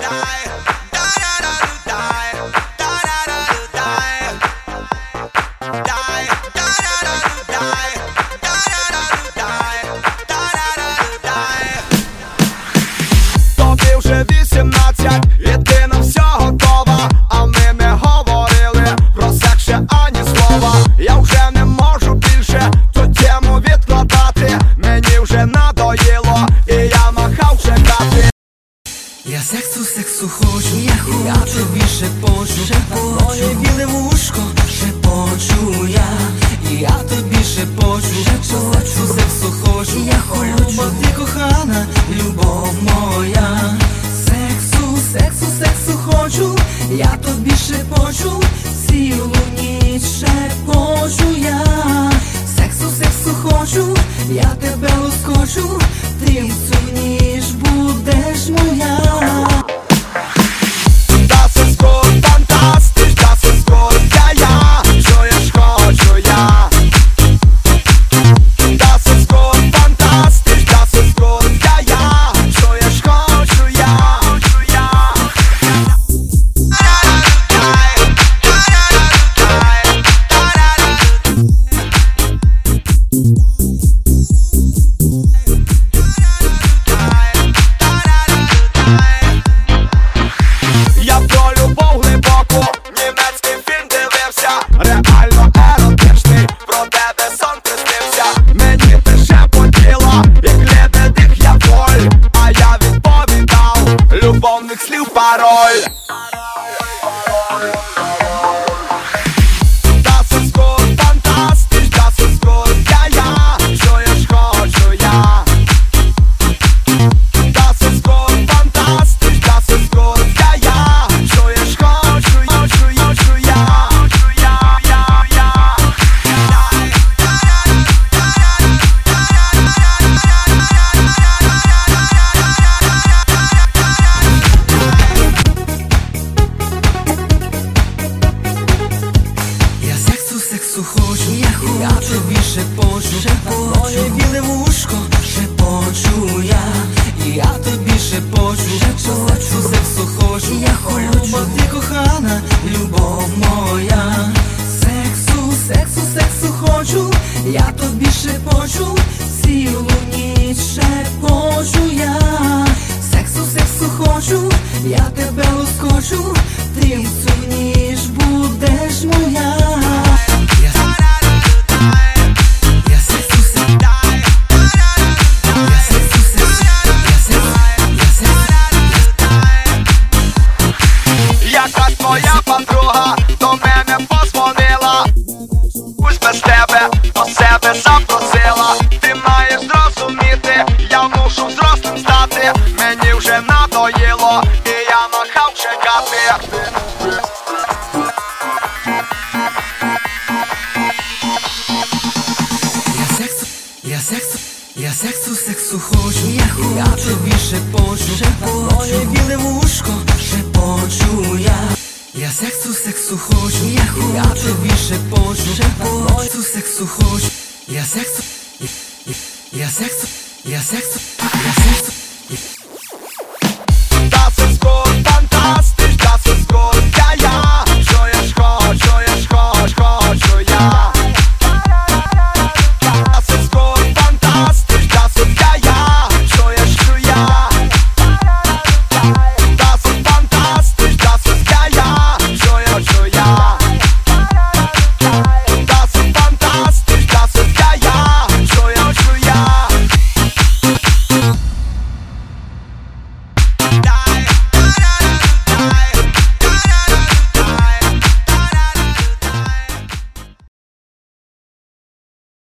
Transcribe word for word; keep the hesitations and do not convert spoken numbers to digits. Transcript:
Тобі вже вісімнадцять, і ти на все готова, а ми не говорили про секс ще ані слова. Я вже не можу більше ту тему відкладати, мені вже надоїло, і я махав чекати. Я сексу, сексу хочу, я хочу, я тобі шепочу, шепочу, моє біле вушко, шепочу я, і я тобі шепочу, шепочу, сексу хочу, я хочу, бо ти кохана, любов моя. Сексу, сексу, сексу хочу, я тобі шепочу, цілу ніч шепочу я. Сексу, сексу хочу, я тебе лоскочу, ти в цю ніч будеш моя. Das ist gut, fantastisch, das ist gut, ja, ja, чуєш, хочу я. Das ist gut, fantastisch, das ist gut, ja, ja, чуєш, хочу я. Я про любов глибоку німецький фільм дивився, реально еротичний, про тебе сон приснився. Мені ти шепотіла, як лебедик я воль, а я відповідав любовних слів пароль. Das ist gut, fantastisch, das ist gut, ja, ja, чуєш, хочу я. Das ist gut, fantastisch, das ist gut, ja, ja, чуєш, хочу, хочу, хочу я. Я сексу, сексу хочу, я хочу, я тобі шепочу, шепочу, моє біле вушко, шепочу я, і я тобі шепочу, шепочу, сексу хочу, я хочу, бо ти кохана, любов моя. Сексу, сексу, сексу хочу, я тобі шепочу, цілу ніч шепочу я. Сексу, сексу хочу, я тебе лоскочу, ти в цю ніч будеш моя. Я Я сексу, сексу, я сексу, сексу, я сексу, я сексу. Яка твоя подруга до мене позвонила, пусть без тебе до себе запросила. Ти маєш зрозуміти, я мушу взрослим стати, мені вже надоїло, і я махав чекати. Я сексу, я сексу, я сексу, сексу хочу, я хочу, я тобі шепочу, шепочу, моє біле вушко, шепочу я. Я сексу, сексу хочу, я хочу, я тобі шепочу, шепочу, сексу хочу. Я сексу, я, я, я сексу, я сексу, я сексу.